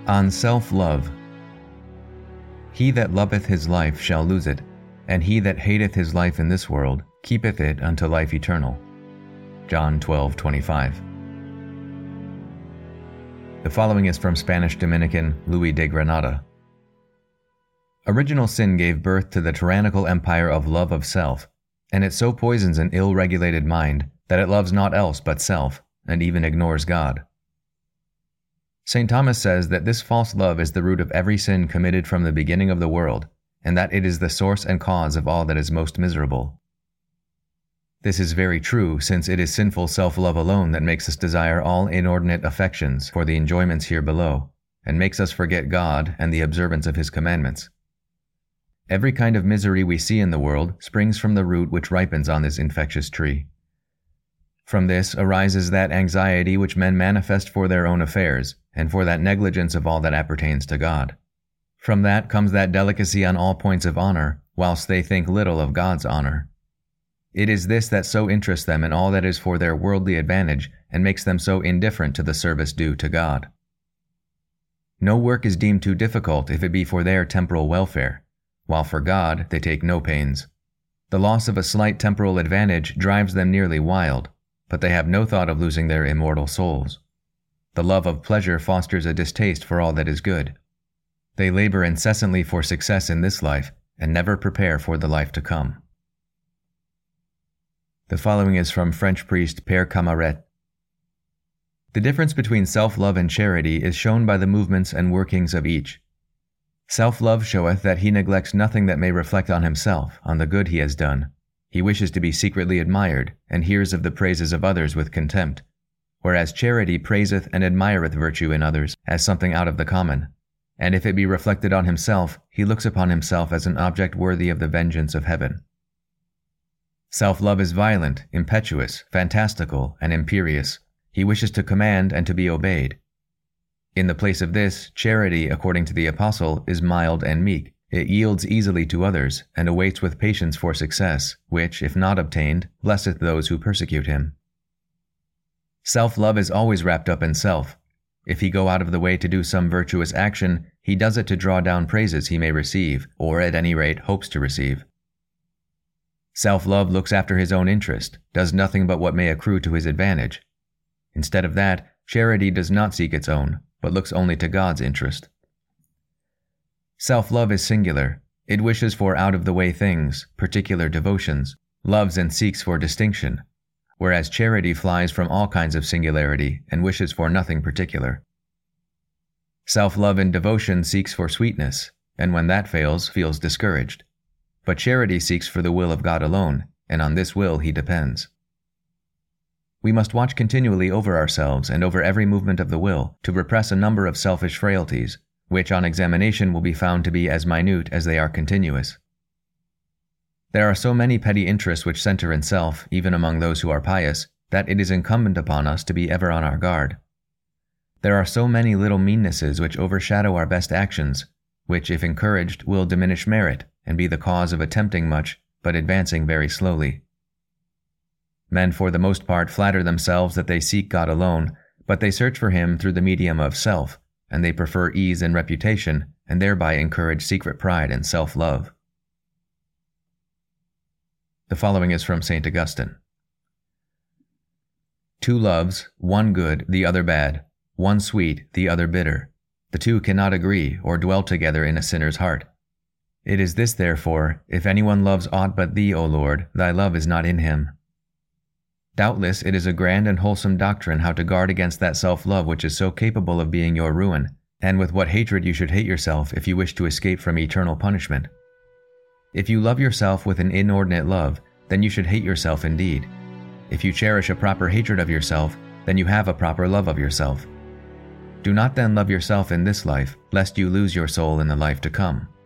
On self-love. He that loveth his life shall lose it, and he that hateth his life in this world keepeth it unto life eternal. John 12:25. The following is from Spanish Dominican Luis de Granada. Original sin gave birth to the tyrannical empire of love of self, and it so poisons an ill-regulated mind that it loves naught else but self, and even ignores God. St. Thomas says that this false love is the root of every sin committed from the beginning of the world, and that it is the source and cause of all that is most miserable. This is very true, since it is sinful self-love alone that makes us desire all inordinate affections for the enjoyments here below, and makes us forget God and the observance of His commandments. Every kind of misery we see in the world springs from the root which ripens on this infectious tree. From this arises that anxiety which men manifest for their own affairs, and for that negligence of all that appertains to God. From that comes that delicacy on all points of honor, whilst they think little of God's honor. It is this that so interests them in all that is for their worldly advantage, and makes them so indifferent to the service due to God. No work is deemed too difficult if it be for their temporal welfare, while for God they take no pains. The loss of a slight temporal advantage drives them nearly wild, but they have no thought of losing their immortal souls. The love of pleasure fosters a distaste for all that is good. They labor incessantly for success in this life, and never prepare for the life to come. The following is from French priest Père Camaret. The difference between self-love and charity is shown by the movements and workings of each. Self-love showeth that he neglects nothing that may reflect on himself, on the good he has done. He wishes to be secretly admired, and hears of the praises of others with contempt, whereas charity praiseth and admireth virtue in others as something out of the common, and if it be reflected on himself, he looks upon himself as an object worthy of the vengeance of heaven. Self-love is violent, impetuous, fantastical, and imperious. He wishes to command and to be obeyed. In the place of this, charity, according to the Apostle, is mild and meek. It yields easily to others, and awaits with patience for success, which, if not obtained, blesseth those who persecute him. Self-love is always wrapped up in self. If he go out of the way to do some virtuous action, he does it to draw down praises he may receive, or at any rate hopes to receive. Self-love looks after his own interest, does nothing but what may accrue to his advantage. Instead of that, charity does not seek its own, but looks only to God's interest. Self-love is singular. It wishes for out-of-the-way things, particular devotions, loves and seeks for distinction, whereas charity flies from all kinds of singularity and wishes for nothing particular. Self-love in devotion seeks for sweetness, and when that fails, feels discouraged. But charity seeks for the will of God alone, and on this will he depends. We must watch continually over ourselves and over every movement of the will to repress a number of selfish frailties, which on examination will be found to be as minute as they are continuous. There are so many petty interests which center in self, even among those who are pious, that it is incumbent upon us to be ever on our guard. There are so many little meannesses which overshadow our best actions, which, if encouraged, will diminish merit and be the cause of attempting much, but advancing very slowly. Men for the most part flatter themselves that they seek God alone, but they search for Him through the medium of self, and they prefer ease and reputation, and thereby encourage secret pride and self-love. The following is from St. Augustine. Two loves, one good, the other bad, one sweet, the other bitter. The two cannot agree or dwell together in a sinner's heart. It is this, therefore, if anyone loves aught but Thee, O Lord, Thy love is not in him. Doubtless it is a grand and wholesome doctrine how to guard against that self-love which is so capable of being your ruin, and with what hatred you should hate yourself if you wish to escape from eternal punishment. If you love yourself with an inordinate love, then you should hate yourself indeed. If you cherish a proper hatred of yourself, then you have a proper love of yourself. Do not then love yourself in this life, lest you lose your soul in the life to come.